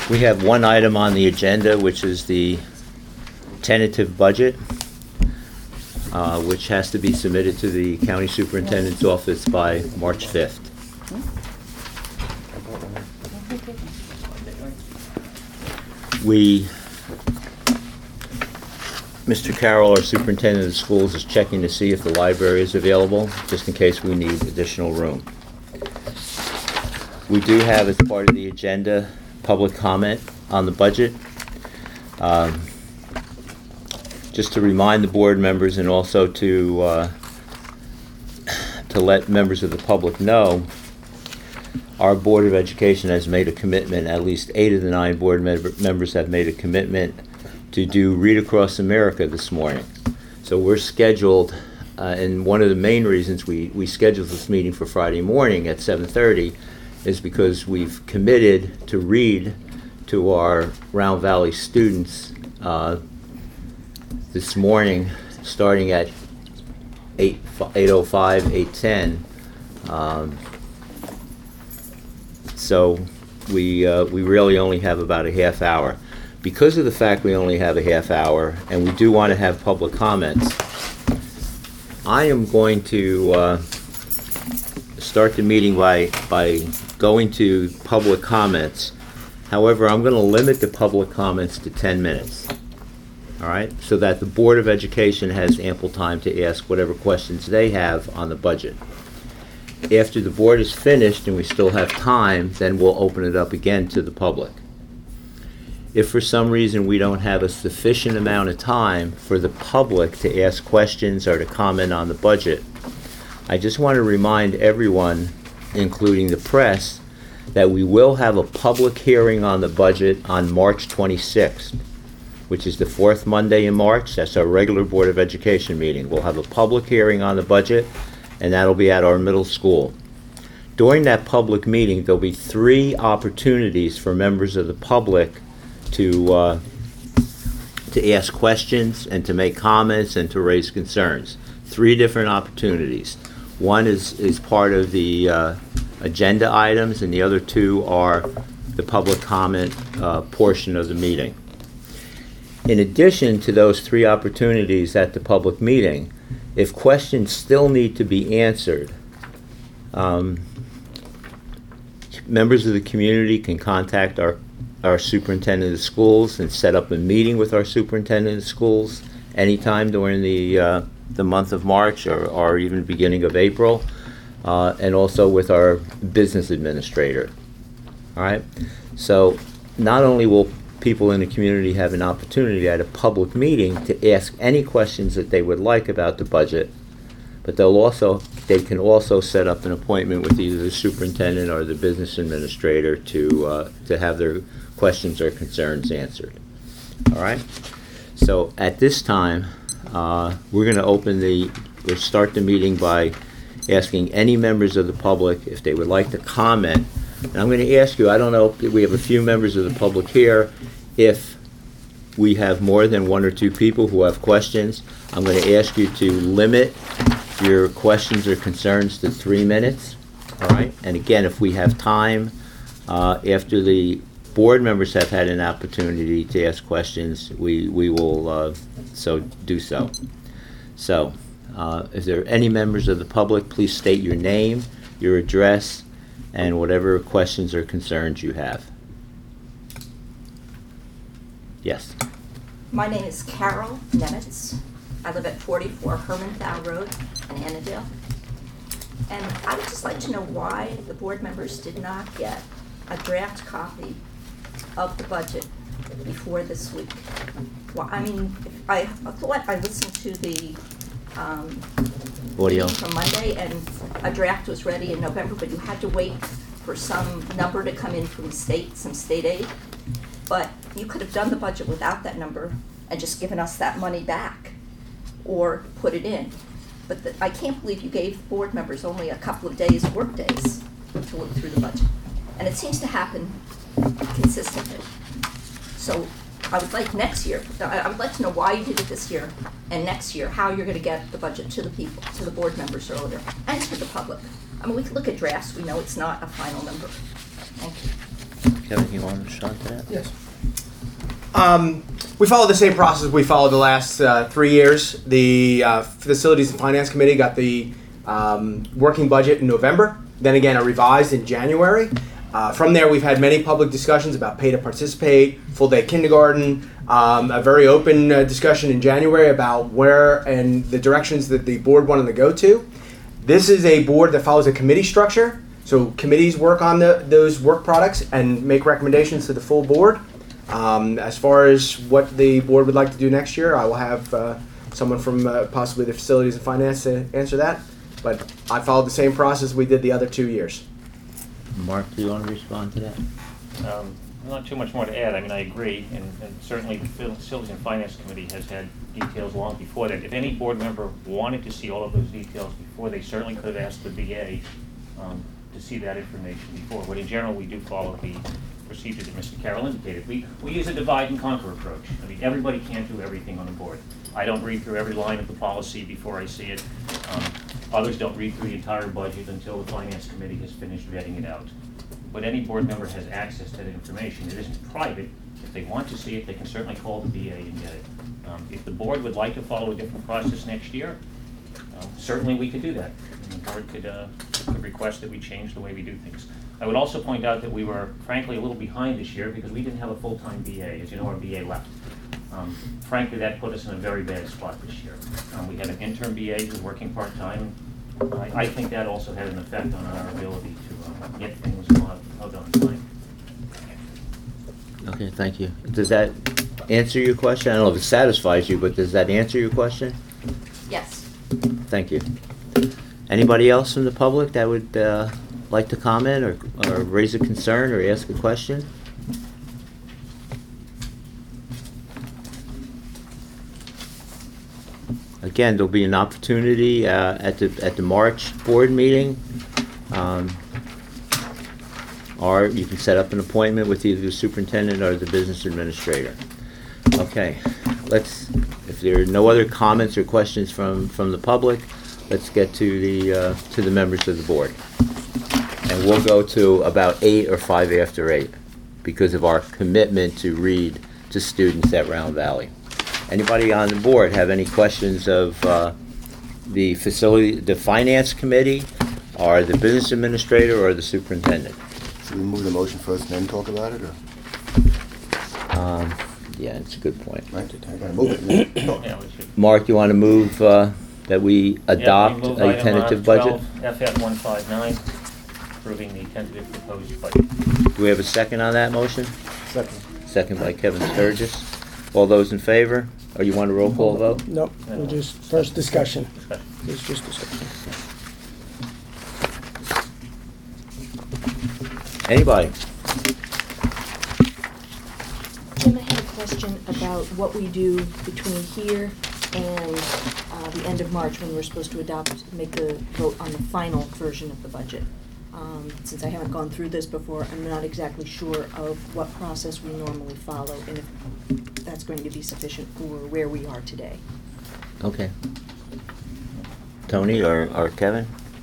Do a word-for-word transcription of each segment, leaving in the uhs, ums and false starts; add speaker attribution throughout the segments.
Speaker 1: We have one item on the agenda, which is the tentative budget, uh, which has to be submitted to the county superintendent's office by March fifth. We, Mister Carroll, our superintendent of schools, is checking to see if the library is available, just in case we need additional room. We do have, as part of the agenda, public comment on the budget. Um, just to remind the board members and also to uh, to let members of the public know, our Board of Education has made a commitment, at least eight of the nine board member members have made a commitment to do Read Across America this morning. So we're scheduled, uh, and one of the main reasons we, we scheduled this meeting for Friday morning at seven thirty is because we've committed to read to our Round Valley students uh, this morning, starting at eight oh five, eight ten. Um, so we, uh, we really only have about a half hour. Because of the fact we only have a half hour, and we do want to have public comments, I am going to uh, start the meeting by, by going to public comments. However, I'm going to limit the public comments to ten minutes, all right, so that the Board of Education has ample time to ask whatever questions they have on the budget. After the board is finished and we still have time, then we'll open it up again to the public. If for some reason we don't have a sufficient amount of time for the public to ask questions or to comment on the budget, I just want to remind everyone, including the press, that we will have a public hearing on the budget on March twenty-sixth, which is the fourth Monday in March. That's our regular Board of Education meeting. We'll have a public hearing on the budget, and that'll be at our middle school. During that public meeting, there'll be three opportunities for members of the public to uh, to ask questions and to make comments and to raise concerns. Three different opportunities. One is, is part of the uh, agenda items, and the other two are the public comment uh, portion of the meeting. In addition to those three opportunities at the public meeting, if questions still need to be answered, um, members of the community can contact our, our superintendent of schools and set up a meeting with our superintendent of schools anytime during the, uh, the month of March or, or even beginning of April, uh, and also with our business administrator. All right? So not only will people in the community have an opportunity at a public meeting to ask any questions that they would like about the budget, but they'll also they can also set up an appointment with either the superintendent or the business administrator to uh, to have their questions or concerns answered. All right. So at this time, uh, we're going to open the we'll start the meeting by asking any members of the public if they would like to comment. And I'm going to ask you, I don't know, we have a few members of the public here. If we have more than one or two people who have questions, I'm going to ask you to limit your questions or concerns to three minutes. All right? And again, if we have time uh, after the board members have had an opportunity to ask questions, we, we will uh, so do so. So, uh, if there are any members of the public, please state your name, your address, and whatever questions or concerns you have. Yes.
Speaker 2: My name is Carol Nemitz. I live at forty-four Hermanthal Road in Annandale. And I would just like to know why the board members did not get a draft copy of the budget before this week. Well, I mean, if I, I thought I listened to the um,
Speaker 1: audio
Speaker 2: meeting from Monday, and a draft was ready in November, but you had to wait for some number to come in from the state, some state aid. But you could have done the budget without that number and just given us that money back or put it in. But the, I can't believe you gave board members only a couple of days, work days, to look through the budget. And it seems to happen consistently. So I would like next year, I would like to know why you did it this year, and next year, how you're going to get the budget to the people, to the board members earlier, and to the public. I mean, we can look at drafts. We know it's not a final number. Thank you.
Speaker 1: Kevin, you want to respond to that?
Speaker 3: Yes. Um, we followed the same process we followed the last uh, three years. The uh, Facilities and Finance Committee got the um, working budget in November, then again a revised in January. Uh, from there, we've had many public discussions about pay to participate, full day kindergarten, um, a very open uh, discussion in January about where and the directions that the board wanted to go to. This is a board that follows a committee structure. So committees work on the, those work products and make recommendations to the full board. Um, as far as what the board would like to do next year, I will have uh, someone from uh, possibly the Facilities and Finance to answer that. But I followed the same process we did the other two years.
Speaker 1: Mark, do you want to respond to that?
Speaker 4: Um, Not too much more to add. I mean, I agree, and, and certainly the Facilities and Finance Committee has had details long before that. If any board member wanted to see all of those details before, they certainly could have asked the B A um, to see that information before. But in general, we do follow the procedure that Mister Carroll indicated. We, we use a divide and conquer approach. I mean, everybody can't do everything on the board. I don't read through every line of the policy before I see it. Um, others don't read through the entire budget until the Finance Committee has finished vetting it out. But any board member has access to that information. It isn't private. If they want to see it, they can certainly call the B A and get it. Um, if the board would like to follow a different process next year, uh, certainly we could do that. And the board could, uh, could request that we change the way we do things. I would also point out that we were frankly a little behind this year because we didn't have a full-time B A. As you know, our B A left. Um, frankly, that put us in a very bad spot this year. Um, we had an intern B A who was working part-time. I, I think that also had an effect on our ability to uh, get things out, out on time.
Speaker 1: Okay, thank you. Does that answer your question? I don't know if it satisfies you, but does that answer your question?
Speaker 2: Yes.
Speaker 1: Thank you. Anybody else from the public that would uh, like to comment or, or raise a concern or ask a question? Again, there'll be an opportunity uh, at the at the March board meeting, um, or you can set up an appointment with either the superintendent or the business administrator. Okay, let's. If there are no other comments or questions from from the public, let's get to the uh, to the members of the board, and we'll go to about eight or five after eight because of our commitment to read to students at Round Valley. Anybody on the board have any questions of uh, the facility, the finance committee, or the business administrator, or the superintendent?
Speaker 5: Should we move the motion first and then talk about it, or?
Speaker 1: Um, yeah, it's a good point.
Speaker 5: Right, I gotta move it. and then talk.
Speaker 4: Yeah, we should.
Speaker 1: Mark, you want to move uh, that we adopt
Speaker 4: Yeah, we move
Speaker 1: a
Speaker 4: item, uh,
Speaker 1: tentative budget?
Speaker 4: twelve F F one five nine, approving the tentative proposed budget.
Speaker 1: Do we have a second on that motion?
Speaker 3: Second.
Speaker 1: Second by Kevin Sturgis. All those in favor? Or you want a roll call vote?
Speaker 6: Nope, we're just, first discussion.
Speaker 4: Discussion.
Speaker 6: It's just discussion.
Speaker 1: Anybody?
Speaker 7: Jim, I had a question about what we do between here and uh, the end of March when we're supposed to adopt, make the vote on the final version of the budget. Um, Since I haven't gone through this before, I'm not exactly sure of what process we normally follow and if that's going to be sufficient for where we are today.
Speaker 1: Okay. Tony or, or Kevin?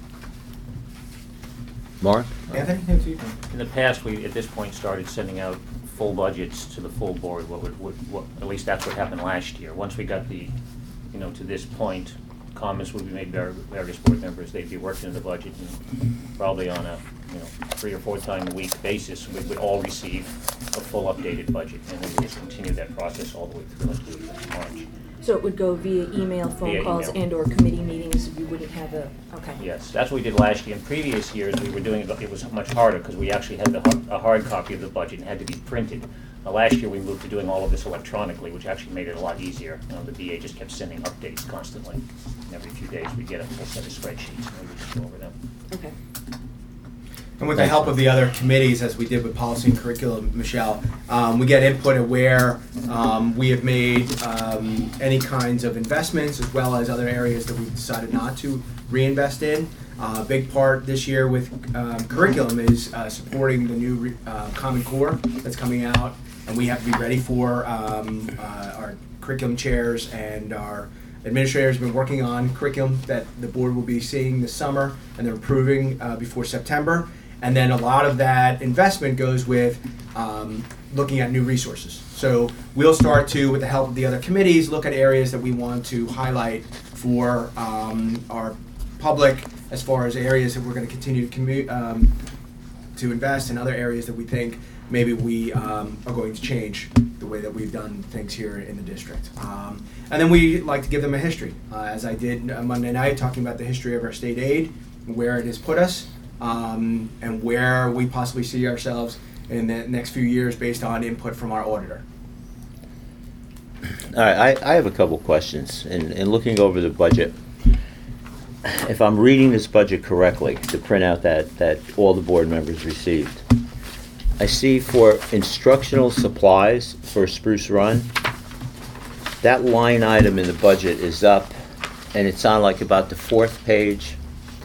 Speaker 1: Mark?
Speaker 3: Anthony?
Speaker 4: In the past, we, at this point, started sending out full budgets to the full board, what would, what, what, at least that's what happened last year. Once we got the, you know, to this point, comments would be made by various board members, they'd be working in the budget, and probably on a, you know, three or four time a week basis, we would all receive a full updated budget, and we would just continue that process all the way through until March.
Speaker 7: So it would go via email, phone
Speaker 4: Via
Speaker 7: calls,
Speaker 4: email.
Speaker 7: and/or committee meetings, you wouldn't have a, okay.
Speaker 4: Yes, that's what we did last year. In previous years, we were doing, it it was much harder, because we actually had the, har- a hard copy of the budget and had to be printed. Uh, last year, we moved to doing all of this electronically, which actually made it a lot easier. You know, the B A just kept sending updates constantly. And every few days, we get a full set of spreadsheets, and we would just go over them.
Speaker 7: Okay.
Speaker 3: And with the help of the other committees, as we did with policy and curriculum, Michelle, um, we get input of where um, we have made um, any kinds of investments, as well as other areas that we've decided not to reinvest in. Uh, a big part this year with um, curriculum is uh, supporting the new re- uh, Common Core that's coming out, and we have to be ready for um, uh, our curriculum chairs, and our administrators have been working on curriculum that the board will be seeing this summer, and they're approving uh, before September. And then a lot of that investment goes with um, looking at new resources. So we'll start to, with the help of the other committees, look at areas that we want to highlight for um, our public, as far as areas that we're going to continue to commu- um, to invest, in other areas that we think maybe we um, are going to change the way that we've done things here in the district. Um, and then we like to give them a history, uh, as I did uh, Monday night, talking about the history of our state aid, where it has put us, um, and where we possibly see ourselves in the next few years based on input from our auditor.
Speaker 1: All right, I, I have a couple questions. In, in looking over the budget, if I'm reading this budget correctly, the printout that, that all the board members received, I see for instructional supplies for Spruce Run, that line item in the budget is up, and it's on like about the fourth page.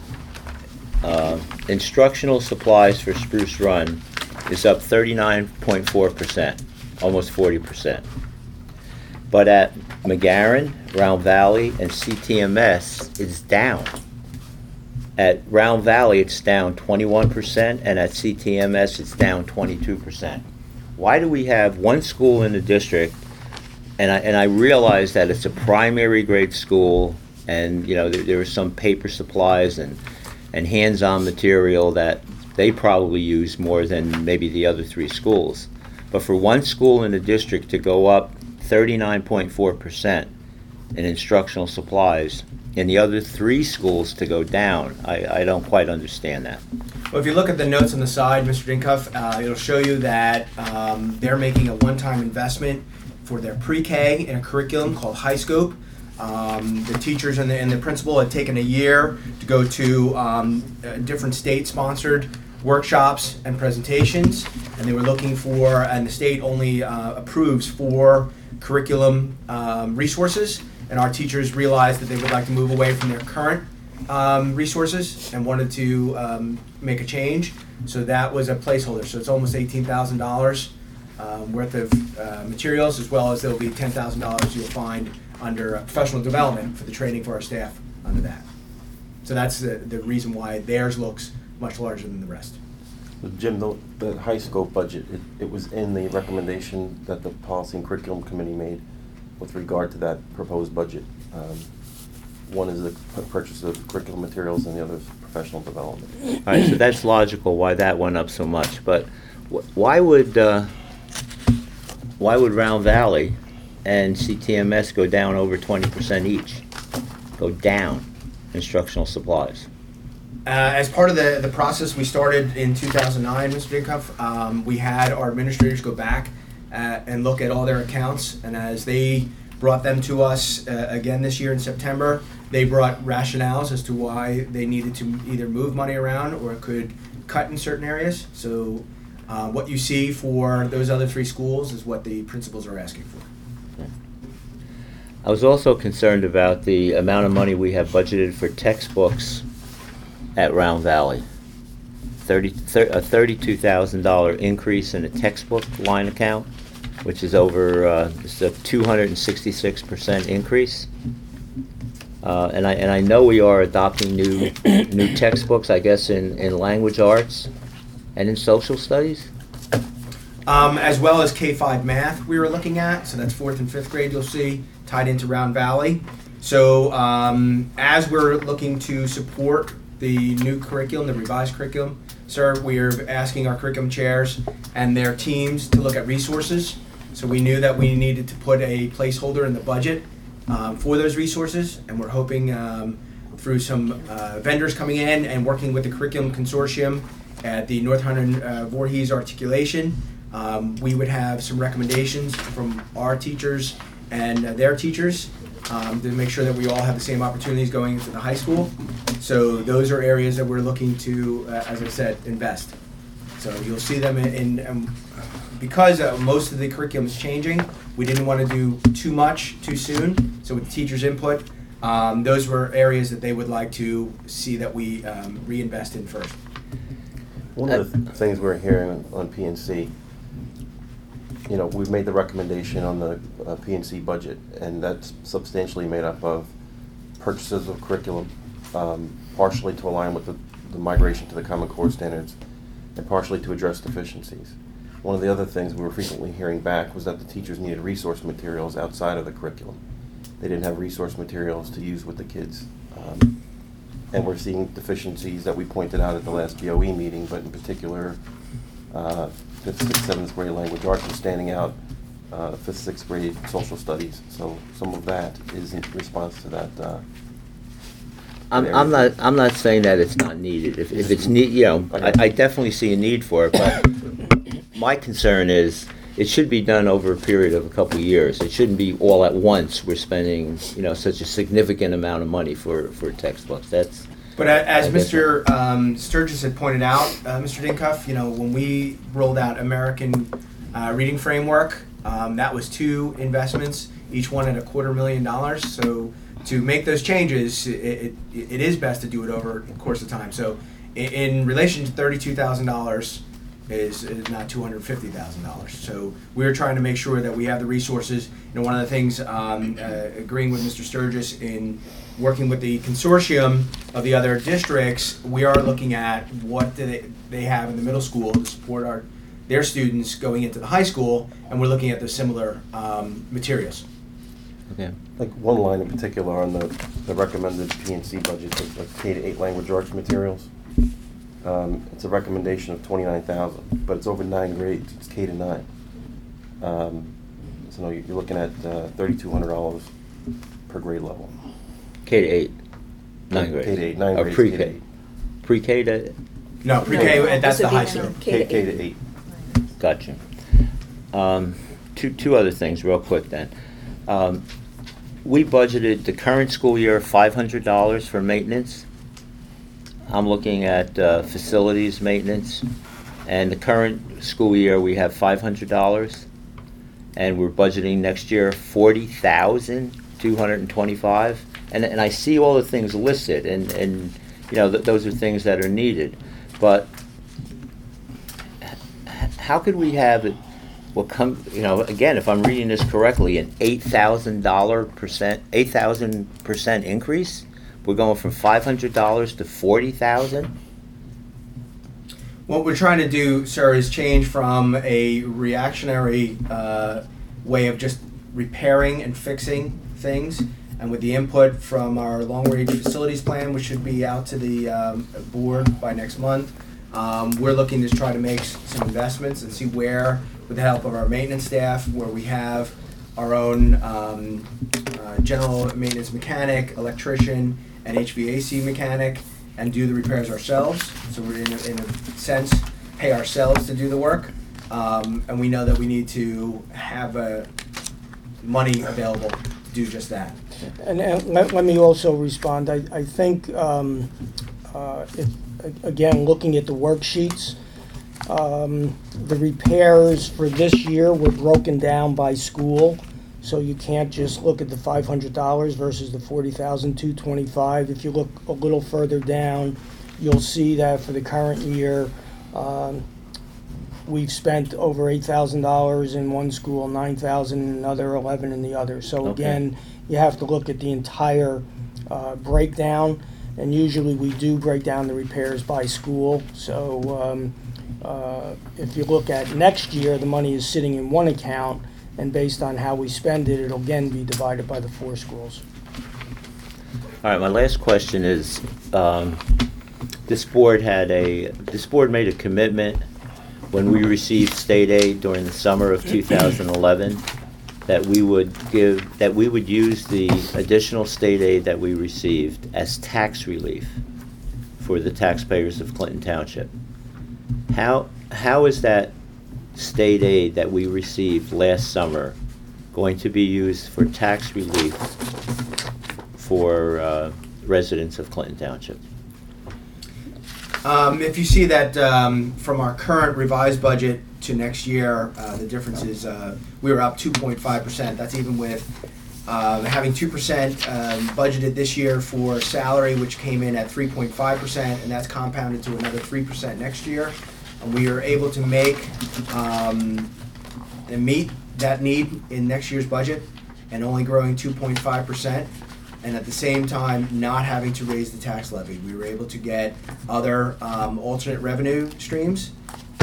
Speaker 1: Uh, instructional supplies for Spruce Run is up thirty-nine point four percent, almost forty percent. But at McGarren, Round Valley, and C T M S, it's down. At Round Valley, it's down twenty-one percent, and at C T M S, it's down twenty-two percent. Why do we have one school in the district, and I, and I realize that it's a primary grade school, and you know there, there are some paper supplies and, and hands-on material that they probably use more than maybe the other three schools. But for one school in the district to go up thirty-nine point four percent in instructional supplies, and the other three schools to go down, I, I don't quite understand that.
Speaker 3: Well, if you look at the notes on the side, Mister Dinkoff, uh, it'll show you that um, they're making a one-time investment for their pre-K in a curriculum called HighScope. Um, the teachers and the, and the principal had taken a year to go to um, uh, different state-sponsored workshops and presentations, and they were looking for, and the state only uh, approves four curriculum um, resources, and our teachers realized that they would like to move away from their current um, resources and wanted to um, make a change. So that was a placeholder. So it's almost eighteen thousand dollars um, worth of uh, materials, as well as there'll be ten thousand dollars you'll find under uh, professional development for the training for our staff under that. So that's the, the reason why theirs looks much larger than the rest.
Speaker 8: Jim, the, the high scope budget, it, it was in the recommendation that the Policy and Curriculum Committee made with regard to that proposed budget. Um, one is the p- purchase of curriculum materials and the other is professional development.
Speaker 1: All right, so that's logical why that went up so much, but wh- why would uh, why would Round Valley and C T M S go down over twenty percent each? Go down instructional supplies.
Speaker 3: Uh, as part of the, the process we started in two thousand nine, Mister Dinkoff, um, we had our administrators go back uh, and look at all their accounts, and as they brought them to us uh, again this year in September, they brought rationales as to why they needed to either move money around or could cut in certain areas. So uh, what you see for those other three schools is what the principals are asking for.
Speaker 1: I was also concerned about the amount of money we have budgeted for textbooks at Round Valley. thirty, thir- a thirty-two thousand dollars increase in a textbook line account, which is over uh, it's a two hundred sixty-six percent increase. Uh, and I and I know we are adopting new new textbooks, I guess, in, in language arts and in social studies.
Speaker 3: Um, as well as K five math we were looking at, so that's fourth and fifth grade you'll see, tied into Round Valley. So um, as we're looking to support the new curriculum, the revised curriculum, sir, we're asking our curriculum chairs and their teams to look at resources. So we knew that we needed to put a placeholder in the budget um, for those resources, and we're hoping um, through some uh, vendors coming in and working with the curriculum consortium at the North Hunterdon uh, Voorhees articulation, um, we would have some recommendations from our teachers and uh, their teachers um, to make sure that we all have the same opportunities going into the high school. So those are areas that we're looking to, uh, as I said, invest. So you'll see them in, in um, because uh, most of the curriculum is changing, we didn't want to do too much too soon. So with teachers' input, um, those were areas that they would like to see that we um, reinvest in first.
Speaker 8: One of the th- things we're hearing on P and C, you know, we've made the recommendation on the uh, P and C budget, and that's substantially made up of purchases of curriculum, um, partially to align with the, the migration to the Common Core standards, and partially to address deficiencies. One of the other things we were frequently hearing back was that the teachers needed resource materials outside of the curriculum. They didn't have resource materials to use with the kids. Um, and we're seeing deficiencies that we pointed out at the last B O E meeting, but in particular, uh, fifth, sixth, seventh grade language arts was standing out, uh, fifth, sixth grade social studies. So some of that is in response to that. Uh,
Speaker 1: I'm, I'm not, I'm not saying that it's not needed. If, if it's need, you know, I, I definitely see a need for it, but my concern is it should be done over a period of a couple of years. It shouldn't be all at once. We're spending, you know, such a significant amount of money for, for textbooks. That's,
Speaker 3: But a- as
Speaker 1: I guess
Speaker 3: Mister Um, Sturgis had pointed out, uh, Mister Dincuff, you know, when we rolled out American uh, Reading Framework, um, that was two investments, each one at a quarter million dollars. So to make those changes, it, it, it is best to do it over the course of time. So in, in relation to thirty-two thousand dollars is, is not two hundred fifty thousand dollars. So we're trying to make sure that we have the resources. You know, one of the things, um, uh, agreeing with Mister Sturgis in working with the consortium of the other districts, we are looking at what do they, they have in the middle school to support our their students going into the high school, and we're looking at the similar um, materials.
Speaker 1: okay.
Speaker 8: Like one line in particular on the, the recommended P and C budget, the the K to eight language arts materials. Um, it's a recommendation of twenty-nine thousand, but it's over nine grades. It's K to nine. Um, so no, you're looking at uh, thirty-two hundred dollars per grade level.
Speaker 1: K to eight, nine
Speaker 8: K
Speaker 1: grades.
Speaker 8: to eight, nine
Speaker 1: Or
Speaker 8: grades, K to
Speaker 1: pre-K.
Speaker 8: eight.
Speaker 1: Pre-K to,
Speaker 3: No, pre-K,
Speaker 7: No,
Speaker 3: that's
Speaker 7: this
Speaker 3: the
Speaker 7: would be
Speaker 3: high
Speaker 7: K-
Speaker 3: school.
Speaker 8: K, K to eight.
Speaker 1: gotcha. Um, two, two other things real quick then. Um, we budgeted the current school year five hundred dollars for maintenance. I'm looking at uh, facilities maintenance, and the current school year we have five hundred dollars, and we're budgeting next year forty thousand two hundred and twenty-five. And and I see all the things listed, and and you know th- those are things that are needed, but h- how could we have it? Well, come, you know, again, if I'm reading this correctly, an eight thousand dollar percent, eight thousand percent increase. We're going from five hundred dollars to forty thousand.
Speaker 3: What we're trying to do, sir, is change from a reactionary uh, way of just repairing and fixing things, and with the input from our long-range facilities plan, which should be out to the um, board by next month, um, we're looking to try to make s- some investments and see where, with the help of our maintenance staff, where we have our own um, uh, general maintenance mechanic, electrician, and H V A C mechanic, and do the repairs ourselves. So we're in a, in a sense pay ourselves to do the work, um, and we know that we need to have uh, money available to do just that.
Speaker 6: And, and let, let me also respond. I, I think, um, uh, if, again, looking at the worksheets, um, the repairs for this year were broken down by school. So you can't just look at the five hundred dollars versus the forty thousand two hundred twenty-five. If you look a little further down, you'll see that for the current year, um, we've spent over eight thousand dollars in one school, nine thousand dollars in another, eleven in the other. So
Speaker 1: Okay.
Speaker 6: again, you have to look at the entire uh, breakdown, and usually we do break down the repairs by school. So um, uh, if you look at next year, the money is sitting in one account, and based on how we spend it, it'll again be divided by the four schools.
Speaker 1: All right, my last question is, um, this board had a, this board made a commitment when we received state aid during the summer of two thousand eleven that we would give, that we would use the additional state aid that we received as tax relief for the taxpayers of Clinton Township. How, how is that state aid that we received last summer going to be used for tax relief for uh, residents of Clinton Township?
Speaker 3: Um, if you see that um, from our current revised budget to next year, uh, the difference is uh, we were up two point five percent. That's even with uh, having two percent um, budgeted this year for salary, which came in at three point five percent, and that's compounded to another three percent next year. And we are able to make um, and meet that need in next year's budget, and only growing two point five percent. And at the same time, not having to raise the tax levy. We were able to get other um, alternate revenue streams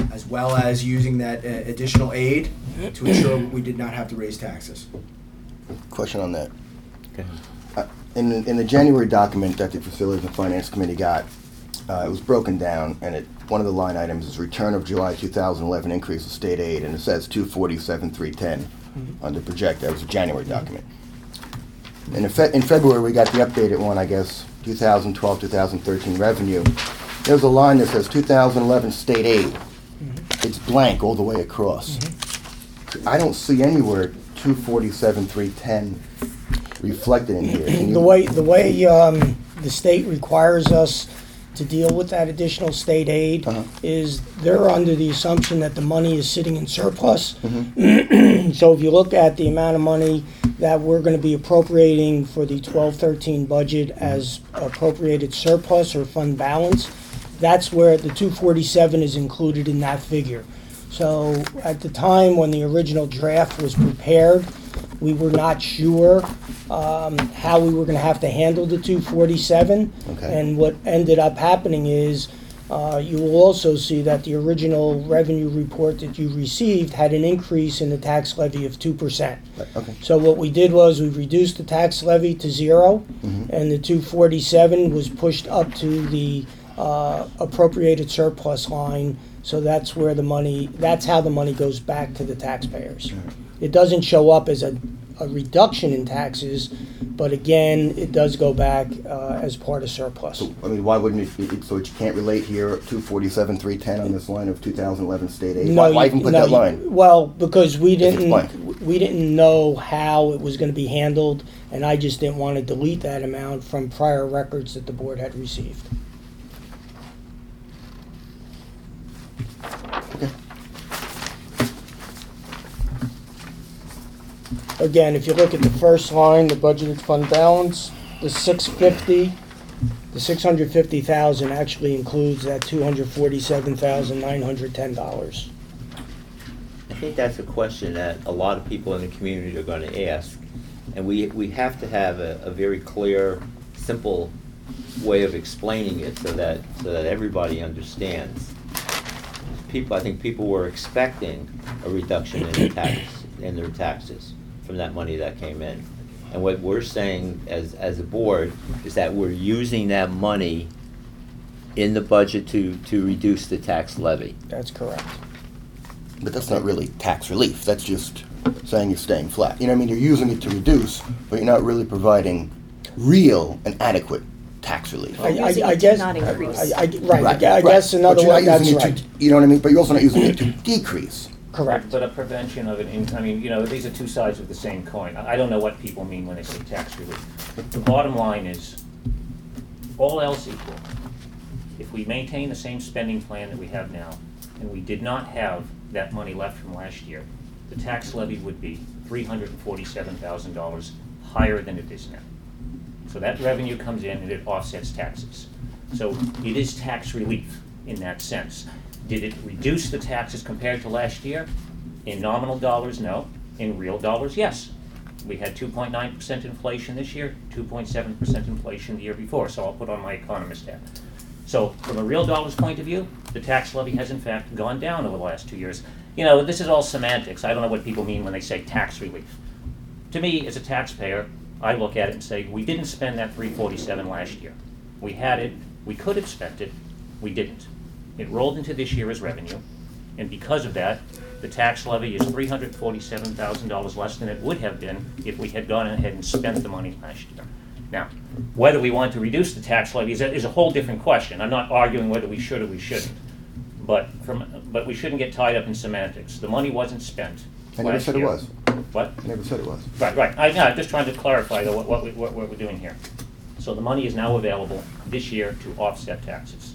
Speaker 3: as well as using that uh, additional aid to ensure we did not have to raise taxes.
Speaker 5: Question on that.
Speaker 1: Okay.
Speaker 5: Uh, In, in the January document that the Facilities and Finance Committee got, uh, it was broken down, and it, one of the line items is return of July two thousand eleven increase of state aid, and it says two forty-seven, three ten under project. That was a January document. And in, fe- in February, we got the updated one, I guess, two thousand twelve, two thousand thirteen revenue. There's a line that says two thousand eleven state aid. It's blank all the way across. I don't see anywhere two forty-seven, three ten reflected in here. Can you-
Speaker 6: The way, the way um, the state requires us to deal with that additional state aid
Speaker 5: Uh-huh.
Speaker 6: is they're under the assumption that the money is sitting in surplus.
Speaker 5: Mm-hmm.
Speaker 6: So if you look at the amount of money that we're going to be appropriating for the twelve thirteen budget as appropriated surplus or fund balance, that's where the two forty-seven is included in that figure. So at the time when the original draft was prepared, we were not sure um, how we were going to have to handle the two forty-seven.
Speaker 5: Okay.
Speaker 6: And what ended up happening is, uh, you will also see that the original revenue report that you received had an increase in the tax levy of two percent.
Speaker 5: Okay.
Speaker 6: So what we did was we reduced the tax levy to zero, and the two forty-seven was pushed up to the uh, appropriated surplus line. So that's where the money, that's how the money goes back to the taxpayers. It doesn't show up as a, a reduction in taxes, but again, it does go back uh, as part of surplus.
Speaker 5: So, I mean, why wouldn't it be, so you can't relate here, two forty-seven, three ten on this line of two thousand eleven state aid? Why,
Speaker 6: No,
Speaker 5: why
Speaker 6: you-
Speaker 5: even put
Speaker 6: no,
Speaker 5: that
Speaker 6: you-
Speaker 5: line?
Speaker 6: Well, because we
Speaker 5: If it's
Speaker 6: didn't,
Speaker 5: blank.
Speaker 6: we didn't know how it was gonna be handled, and I just didn't want to delete that amount from prior records that the board had received.
Speaker 5: Okay.
Speaker 6: Again, if you look at the first line, the budgeted fund balance, the six fifty, the six hundred fifty thousand actually includes that two hundred forty-seven thousand nine hundred ten dollars.
Speaker 1: I think that's a question that a lot of people in the community are going to ask. And we, we have to have a, a very clear, simple way of explaining it so that, so that everybody understands. People, I think people were expecting a reduction in the tax, in their taxes from that money that came in. And what we're saying as, as a board is that we're using that money in the budget to, to reduce the tax levy.
Speaker 6: That's correct.
Speaker 5: But that's not really tax relief. That's just saying you're staying flat. You know what I mean? You're using it to reduce, but you're not really providing real and adequate tax relief.
Speaker 6: I,
Speaker 7: Using
Speaker 6: I,
Speaker 7: it
Speaker 6: I
Speaker 7: to
Speaker 6: guess,
Speaker 7: not increase.
Speaker 6: I, I, right, I gue- I
Speaker 5: right.
Speaker 6: guess
Speaker 5: But
Speaker 6: another
Speaker 5: you're not
Speaker 6: one, that's
Speaker 5: using it
Speaker 6: right,
Speaker 5: to- You know what I mean? But you're also not using it to decrease.
Speaker 6: correct.
Speaker 4: But a prevention of it, in- I mean, you know, these are two sides of the same coin. I I don't know what people mean when they say tax relief. The bottom line is, all else equal, if we maintain the same spending plan that we have now, and we did not have that money left from last year, the tax levy would be three hundred forty-seven thousand dollars higher than it is now. So that revenue comes in and it offsets taxes. So it is tax relief in that sense. Did it reduce the taxes compared to last year? In nominal dollars, no. In real dollars, yes. We had two point nine percent inflation this year, two point seven percent inflation the year before, so I'll put on my economist hat. So from a real dollars point of view, the tax levy has in fact gone down over the last two years. You know, this is all semantics. I don't know what people mean when they say tax relief. To me, as a taxpayer, I look at it and say, we didn't spend that three forty-seven last year. We had it, we could have spent it, we didn't. It rolled into this year as revenue, and because of that, the tax levy is three hundred forty-seven thousand dollars less than it would have been if we had gone ahead and spent the money last year. Now, whether we want to reduce the tax levy is a, is a whole different question. I'm not arguing whether we should or we shouldn't. But from, but we shouldn't get tied up in semantics. The money wasn't spent
Speaker 5: I never
Speaker 4: last
Speaker 5: said it
Speaker 4: year.
Speaker 5: was.
Speaker 4: What?
Speaker 5: I never said it was.
Speaker 4: Right, right. I, no, I'm just trying to clarify though, what, what, we, what, what we're doing here. So the money is now available this year to offset taxes.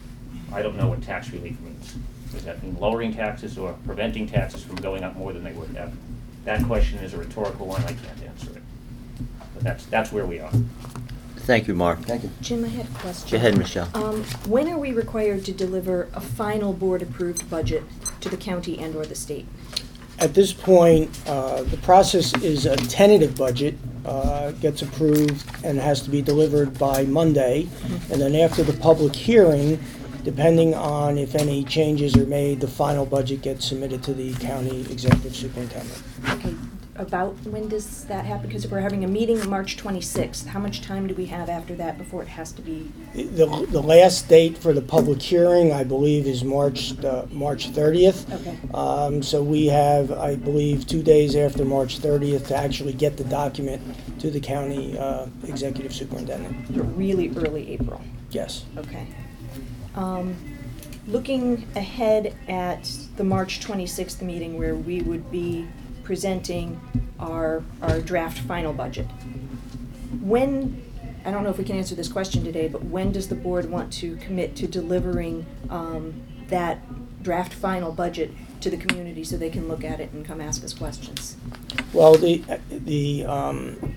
Speaker 4: I don't know what tax relief means. Does that mean lowering taxes or preventing taxes from going up more than they would have? That question is a rhetorical one. I can't answer it. But that's, that's where we are.
Speaker 1: Thank you, Mark.
Speaker 5: Thank you.
Speaker 7: Jim, I had a question.
Speaker 1: Go ahead, Michelle.
Speaker 7: Um, when are we required to deliver a final board-approved budget to the county and/or the state?
Speaker 6: At this point, uh, the process is a tentative budget, uh, gets approved and has to be delivered by Monday. And then after the public hearing, depending on if any changes are made, the final budget gets submitted to the county executive superintendent.
Speaker 7: Okay, about when does that happen? Because if we're having a meeting on March twenty-sixth, how much time do we have after that before it has to be?
Speaker 6: The, the last date for the public hearing, I believe, is March, uh, March thirtieth.
Speaker 7: Okay.
Speaker 6: Um, so we have, I believe, two days after March thirtieth to actually get the document to the county uh, executive superintendent.
Speaker 7: Really early April.
Speaker 6: Yes.
Speaker 7: Okay. Um, Looking ahead at the March twenty-sixth meeting where we would be presenting our, our draft final budget. When, I don't know if we can answer this question today, but when does the board want to commit to delivering um, that draft final budget to the community so they can look at it and come ask us questions?
Speaker 6: Well, the, the, um,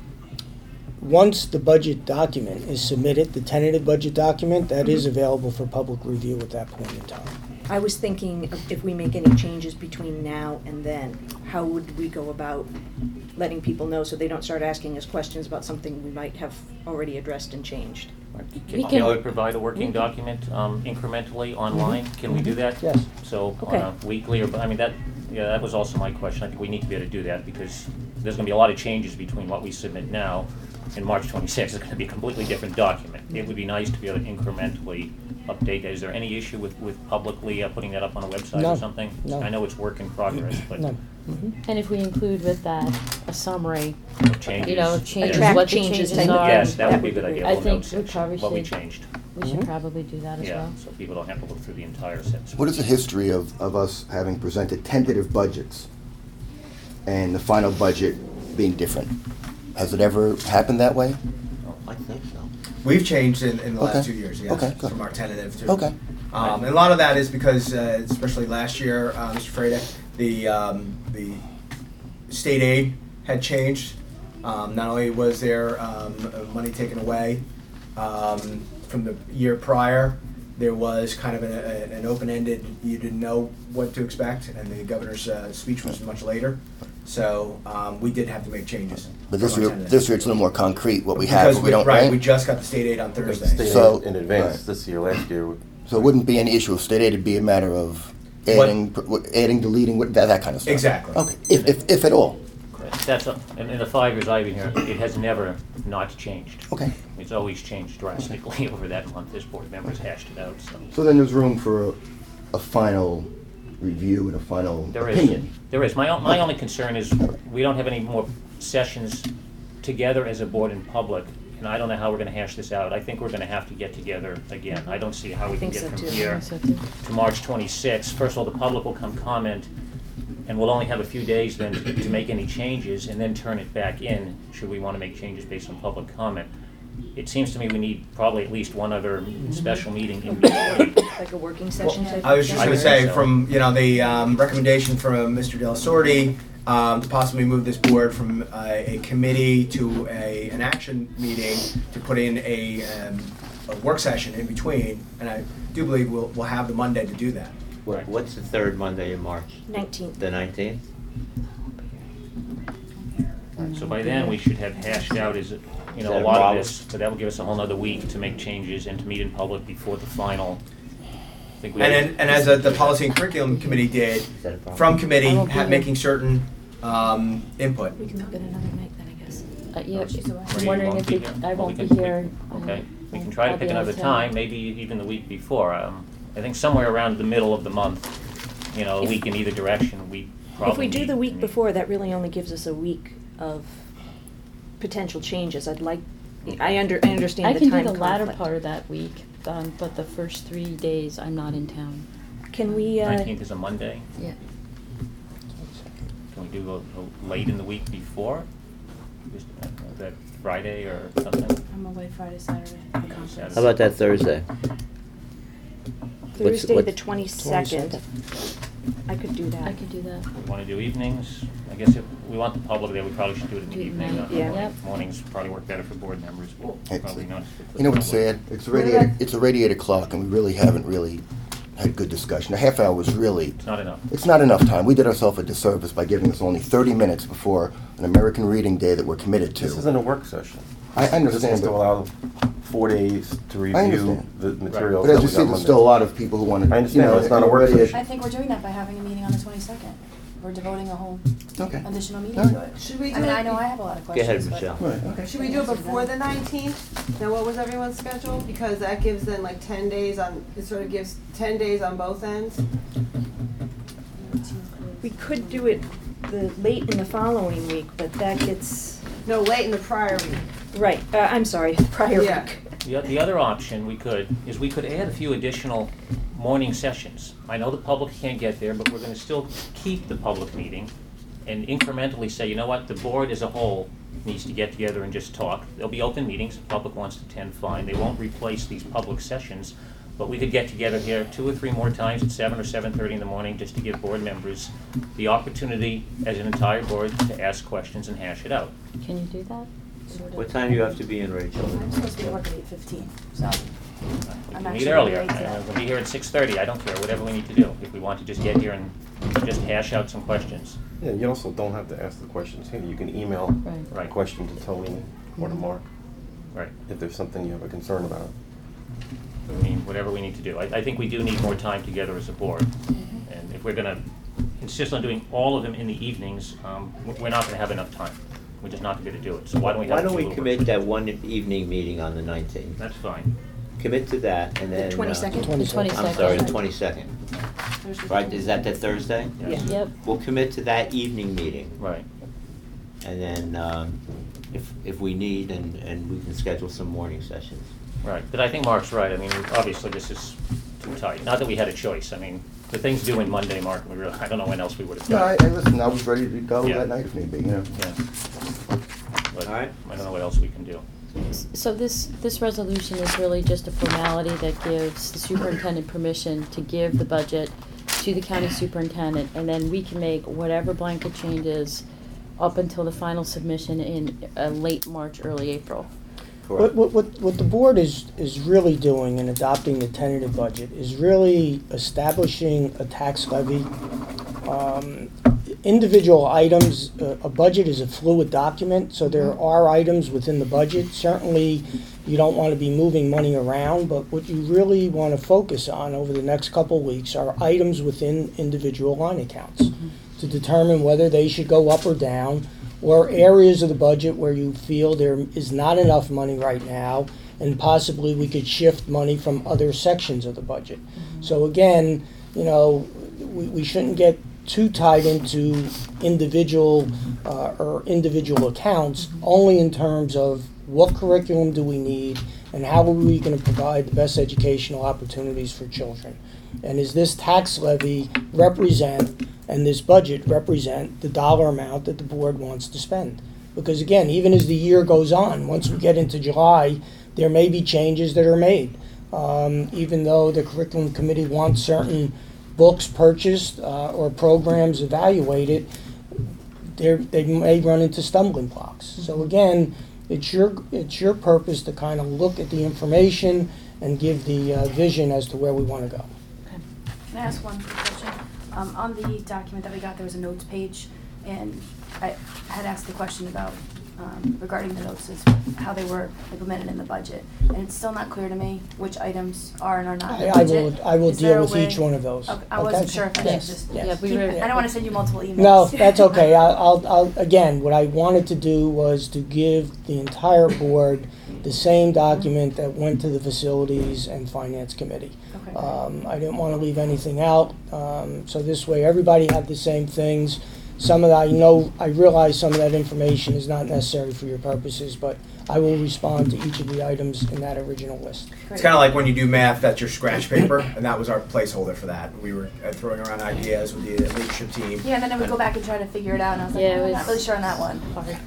Speaker 6: once the budget document is submitted, the tentative budget document, that is available for public review at that point in time.
Speaker 7: I was thinking of if we make any changes between now and then, how would we go about letting people know so they don't start asking us questions about something we might have already addressed and changed?
Speaker 4: Can
Speaker 7: can-
Speaker 4: Kelly provide a working document um, incrementally online? Can we do that?
Speaker 6: Yes.
Speaker 4: So on
Speaker 7: Okay.
Speaker 4: a weekly, or, I mean, that, yeah, that was also my question. I think we need to be able to do that because there's gonna be a lot of changes between what we submit now and March twenty-sixth. It's gonna be a completely different document. It would be nice to be able to incrementally update that. Is there any issue with, with publicly uh, putting that up on a website
Speaker 6: No,
Speaker 4: or something?
Speaker 6: no.
Speaker 4: I know it's work in progress, but
Speaker 6: No.
Speaker 9: And if we include with that a summary,
Speaker 4: changes.
Speaker 9: you know,
Speaker 4: Yeah.
Speaker 9: changes,
Speaker 7: track
Speaker 9: what the
Speaker 7: changes
Speaker 9: changes
Speaker 7: type of
Speaker 9: are.
Speaker 4: Yes, that would be a
Speaker 7: That
Speaker 4: good
Speaker 7: would be
Speaker 4: idea.
Speaker 9: great.
Speaker 4: A
Speaker 9: I
Speaker 4: little
Speaker 9: think
Speaker 4: note
Speaker 9: we
Speaker 4: section,
Speaker 9: probably
Speaker 4: what we
Speaker 9: should-
Speaker 4: changed.
Speaker 9: We should probably do that as
Speaker 4: Yeah,
Speaker 9: well.
Speaker 4: so people don't have to look through the entire sentence.
Speaker 5: What is the history of, of us having presented tentative budgets and the final budget being different? Has it ever happened that way?
Speaker 1: I think so.
Speaker 3: We've changed in, in the last
Speaker 5: Okay.
Speaker 3: two years, yes,
Speaker 5: Okay, good.
Speaker 3: from our tentative to.
Speaker 5: Okay.
Speaker 3: Um, and a lot of that is because, uh, especially last year, uh, Mister Freda, the, um, the state aid had changed. Um, not only was there, um, uh, money taken away, um, from the year prior, there was kind of an, a- an open-ended, you didn't know what to expect, and the governor's, uh, speech was much later. So, um, we did have to make changes.
Speaker 5: But this
Speaker 3: from our
Speaker 5: year,
Speaker 3: tentative.
Speaker 5: this year it's a little more concrete, what we have,
Speaker 3: Because
Speaker 5: but we don't,
Speaker 3: Right, we
Speaker 5: right?
Speaker 3: just got the state aid on Thursday.
Speaker 8: State
Speaker 5: So-
Speaker 8: aid in advance
Speaker 5: right.
Speaker 8: this year, last year. we-
Speaker 5: So it wouldn't be an issue of state aid, it'd be a matter of
Speaker 3: What-
Speaker 5: adding, pr- adding, deleting, what- that, that kind of stuff.
Speaker 3: Exactly.
Speaker 5: Okay, if, if, if at all.
Speaker 4: That's, a- in in the five years I've been here, it has never not changed.
Speaker 5: Okay.
Speaker 4: It's always changed drastically over that month. This board members hashed it out, so.
Speaker 5: So then there's room for a, a final review and a final
Speaker 4: There is,
Speaker 5: opinion.
Speaker 4: there is. My, o- my only concern is we don't have any more sessions together as a board in public, and I don't know how we're gonna hash this out. I think we're gonna have to get together again. I don't see how we
Speaker 7: I
Speaker 4: can
Speaker 7: think
Speaker 4: get
Speaker 7: so,
Speaker 4: from
Speaker 7: too.
Speaker 4: here
Speaker 9: So too.
Speaker 4: to March twenty-sixth. First of all, the public will come comment, and we'll only have a few days then to to make any changes, and then turn it back in, should we wanna make changes based on public comment. It seems to me we need probably at least one other special meeting in between.
Speaker 7: Like a working session type?
Speaker 3: I was just
Speaker 4: I
Speaker 3: gonna
Speaker 4: would
Speaker 3: say,
Speaker 4: think so.
Speaker 3: from, you know, the um, recommendation from Mister Del Sordi, um, to possibly move this board from a, a committee to a, an action meeting, to put in a, um, a work session in between, and I do believe we'll, we'll have the Monday to do that.
Speaker 1: What- What's the third Monday in March?
Speaker 7: Nineteenth.
Speaker 1: The nineteenth?
Speaker 4: So by then, we should have hashed out, is it, you
Speaker 1: Is
Speaker 4: know,
Speaker 1: that
Speaker 4: a
Speaker 1: a
Speaker 4: lot of
Speaker 1: problem?
Speaker 4: this, but that will give us a whole nother week to make changes and to meet in public before the final. I think we
Speaker 3: And
Speaker 4: have-
Speaker 3: then, and as uh, the Policy and Curriculum Committee did,
Speaker 1: that a problem?
Speaker 3: from committee,
Speaker 9: I won't be
Speaker 3: ha-
Speaker 9: here.
Speaker 3: making certain um, input.
Speaker 7: We can look at another night then, I guess.
Speaker 9: Uh, yeah,
Speaker 4: Maria,
Speaker 9: I'm
Speaker 4: you
Speaker 9: wondering
Speaker 4: won't
Speaker 9: if
Speaker 4: be
Speaker 9: we,
Speaker 4: here?
Speaker 9: I
Speaker 4: Well, we
Speaker 9: won't be
Speaker 4: can- we-
Speaker 9: here.
Speaker 4: Okay,
Speaker 9: um,
Speaker 4: we can try to
Speaker 9: I'll
Speaker 4: pick
Speaker 9: be out
Speaker 4: another
Speaker 9: of town.
Speaker 4: time, maybe even the week before. Um, I think somewhere around the middle of the month, you know, a
Speaker 7: If-
Speaker 4: week in either direction, we probably
Speaker 7: If we do
Speaker 4: need
Speaker 7: the
Speaker 4: to
Speaker 7: week
Speaker 4: meet.
Speaker 7: before, that really only gives us a week of potential changes. I'd like, I under, I understand
Speaker 9: I
Speaker 7: the
Speaker 9: can
Speaker 7: time
Speaker 9: do the latter
Speaker 7: conflict.
Speaker 9: part of that week, um, but the first three days I'm not in town.
Speaker 7: Can we, uh,
Speaker 4: Nineteenth is a Monday.
Speaker 9: Yeah.
Speaker 4: Can we do a, a late in the week before? Just, uh, that Friday or something?
Speaker 10: I'm away Friday, Saturday.
Speaker 4: Saturday.
Speaker 1: How about that Thursday?
Speaker 7: Thursday, the
Speaker 1: what's-
Speaker 7: twenty-second? I could do that.
Speaker 9: I could do that.
Speaker 4: Want to do evenings? I guess if we want the public there, we probably should do it in the
Speaker 9: Do it
Speaker 4: evening.
Speaker 9: night.
Speaker 4: Uh,
Speaker 7: Yeah.
Speaker 4: morning- Mornings probably work better for board members, but
Speaker 5: It's-
Speaker 4: probably not. for the
Speaker 5: You know what's
Speaker 4: public.
Speaker 5: sad? It's already, eight- it's already eight o'clock and we really haven't really had good discussion. A half hour was really,
Speaker 4: It's not enough.
Speaker 5: it's not enough time. We did ourselves a disservice by giving us only thirty minutes before an American Reading Day that we're committed to.
Speaker 8: This isn't a work session.
Speaker 5: I
Speaker 8: This is
Speaker 5: understand,
Speaker 8: to
Speaker 5: but,
Speaker 8: allow four days to review
Speaker 5: understand.
Speaker 8: the materials.
Speaker 5: but as
Speaker 8: that
Speaker 5: you
Speaker 8: we
Speaker 5: see,
Speaker 8: got
Speaker 5: there's
Speaker 8: Monday.
Speaker 5: still a lot of people who want to,
Speaker 8: I
Speaker 5: you
Speaker 8: understand,
Speaker 5: know,
Speaker 8: but it's not a work
Speaker 5: already at-
Speaker 8: session.
Speaker 10: I think we're doing that by having a meeting on the twenty-second. We're devoting a whole
Speaker 5: Okay.
Speaker 10: additional meeting
Speaker 5: All
Speaker 10: to
Speaker 5: right.
Speaker 10: it.
Speaker 11: Should we
Speaker 10: I
Speaker 11: do
Speaker 10: mean,
Speaker 11: it-
Speaker 10: I know I have a lot of
Speaker 1: Go
Speaker 10: questions.
Speaker 1: ahead,
Speaker 10: but-
Speaker 1: Michelle.
Speaker 5: Right, okay.
Speaker 11: Should we do it before the nineteenth? Now, what was everyone's schedule? Because that gives then like ten days on, it sort of gives ten days on both ends.
Speaker 7: We could do it the, late in the following week, but that gets,
Speaker 11: No, late in the prior week.
Speaker 7: right, uh, I'm sorry, prior
Speaker 11: Yeah.
Speaker 7: week.
Speaker 4: The, the other option we could, is we could add a few additional morning sessions. I know the public can't get there, but we're gonna still keep the public meeting and incrementally say, you know what, the board as a whole needs to get together and just talk. There'll be open meetings, if the public wants to attend, fine. They won't replace these public sessions, but we could get together here two or three more times at seven or seven thirty in the morning, just to give board members the opportunity as an entire board to ask questions and hash it out.
Speaker 9: Can you do that?
Speaker 1: What time do you have to be in, Rachel?
Speaker 10: I'm supposed to be at work at eight fifteen, so
Speaker 4: We
Speaker 10: I'm
Speaker 4: can
Speaker 10: actually
Speaker 4: meet earlier,
Speaker 10: ready to-
Speaker 4: Uh, we'll be here at six thirty, I don't care, whatever we need to do. If we want to just get here and just hash out some questions.
Speaker 8: Yeah, you also don't have to ask the questions here. You can email
Speaker 9: Right.
Speaker 8: a
Speaker 4: Right.
Speaker 8: question to Tony or to Mark
Speaker 4: Right.
Speaker 8: if there's something you have a concern about.
Speaker 4: I mean, whatever we need to do. I, I think we do need more time together as a board. And if we're gonna insist on doing all of them in the evenings, um, w- we're not gonna have enough time. We're just not gonna do it. So why don't we have
Speaker 1: Why
Speaker 4: two
Speaker 1: don't we
Speaker 4: little
Speaker 1: commit
Speaker 4: work-
Speaker 1: that one evening meeting on the nineteenth?
Speaker 4: That's fine.
Speaker 1: Commit to that and then.
Speaker 7: The
Speaker 1: uh,
Speaker 7: twenty-second?
Speaker 9: The
Speaker 6: twenty-second.
Speaker 1: I'm
Speaker 9: twenty-second.
Speaker 1: sorry, the twenty-second.
Speaker 10: Thursday.
Speaker 1: Right, is that that Thursday?
Speaker 4: Yes.
Speaker 9: Yep.
Speaker 1: We'll commit to that evening meeting.
Speaker 4: Right.
Speaker 1: And then, um, if, if we need, and, and we can schedule some morning sessions.
Speaker 4: Right. But I think Mark's right. I mean, obviously, this is too tight. Not that we had a choice. I mean, the thing's due in Monday, Mark, and we really, I don't know when else we would have
Speaker 5: No,
Speaker 4: done
Speaker 5: I,
Speaker 4: it.
Speaker 5: I listen, I was ready to go
Speaker 4: Yeah.
Speaker 5: that night if need be, you know.
Speaker 4: Yeah. But
Speaker 1: All right.
Speaker 4: I don't know what else we can do.
Speaker 9: So this, this resolution is really just a formality that gives the superintendent permission to give the budget to the county superintendent, and then we can make whatever blanket changes up until the final submission in uh, late March, early April.
Speaker 6: What, what, what what the board is, is really doing in adopting the tentative budget is really establishing a tax levy. Um, individual items, uh, a budget is a fluid document, so there are items within the budget. Certainly, you don't want to be moving money around, but what you really want to focus on over the next couple of weeks are items within individual line accounts to determine whether they should go up or down, or areas of the budget where you feel there is not enough money right now, and possibly we could shift money from other sections of the budget. So again, you know, we, we shouldn't get too tied into individual uh, or individual accounts, only in terms of what curriculum do we need and how are we going to provide the best educational opportunities for children. And is this tax levy represent and this budget represent the dollar amount that the board wants to spend? Because again, even as the year goes on, once we get into July, there may be changes that are made. Um, even though the curriculum committee wants certain books purchased uh, or programs evaluated, they're- they may run into stumbling blocks. So again, it's your, it's your purpose to kind of look at the information and give the uh, vision as to where we want to go.
Speaker 10: Can I ask one quick question? Um, on the document that we got, there was a notes page, and I had asked a question about, um, regarding the notes, is how they were implemented in the budget. And it's still not clear to me which items are and are not in the
Speaker 6: I I
Speaker 10: budget.
Speaker 6: will, I will
Speaker 10: Is there
Speaker 6: deal
Speaker 10: a
Speaker 6: with
Speaker 10: way-
Speaker 6: each one of those.
Speaker 10: Okay, I wasn't
Speaker 6: okay?
Speaker 10: sure if I should
Speaker 6: Yes,
Speaker 10: just.
Speaker 6: yes.
Speaker 9: Yeah, we
Speaker 10: keep-
Speaker 9: were-
Speaker 10: I don't wanna send you multiple emails.
Speaker 6: No, that's okay. I'll, I'll, I'll, again, what I wanted to do was to give the entire board the same document that went to the Facilities and Finance Committee.
Speaker 10: Okay.
Speaker 6: Um, I didn't want to leave anything out, um, so this way everybody had the same things. Some of that, I know, I realize some of that information is not necessary for your purposes, but I will respond to each of the items in that original list.
Speaker 3: It's kind of like when you do math, that's your scratch paper, and that was our placeholder for that. We were uh, throwing around ideas with the leadership team.
Speaker 10: Yeah, and then I would go back and try to figure it out, and I was like,
Speaker 9: Yeah, it
Speaker 10: oh, I'm
Speaker 9: was-
Speaker 10: not really sure on that one.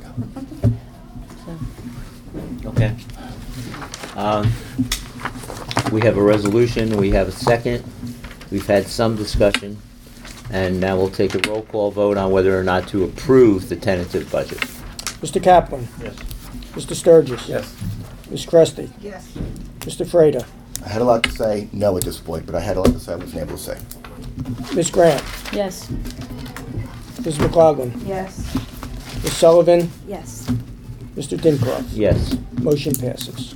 Speaker 9: So,
Speaker 1: Okay. Um, We have a resolution, we have a second, we've had some discussion, and now we'll take a roll call vote on whether or not to approve the tentative budget.
Speaker 6: Mister Kaplan,
Speaker 4: Yes.
Speaker 6: Mister Sturgis.
Speaker 8: Yes.
Speaker 6: Miz Cresty,
Speaker 11: Yes.
Speaker 6: Mister Freda,
Speaker 5: I had a lot to say, no at this point, but I had a lot to say I wasn't able to say.
Speaker 6: Miz Grant,
Speaker 9: yes.
Speaker 6: Miz McLaughlin,
Speaker 10: Yes.
Speaker 6: Miz Sullivan,
Speaker 7: Yes.
Speaker 6: Mister Dincroft?
Speaker 1: Yes.
Speaker 6: Motion passes.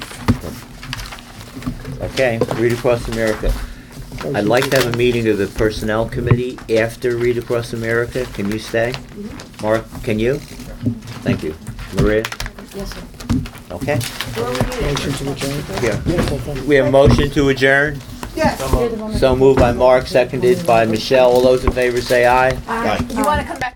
Speaker 1: Okay, Read Across America. I'd like to have a meeting of the Personnel Committee after Read Across America. Can you stay? Mark, can you? Thank you. Maria?
Speaker 9: Yes, sir.
Speaker 1: Okay.
Speaker 6: Motion to adjourn?
Speaker 1: Yeah.
Speaker 6: Beautiful, thank you.
Speaker 1: We have a motion to adjourn.
Speaker 11: Yes.
Speaker 1: So moved by Mark, seconded by Michelle. All those in favor say aye.
Speaker 10: Aye.
Speaker 11: You wanna come back?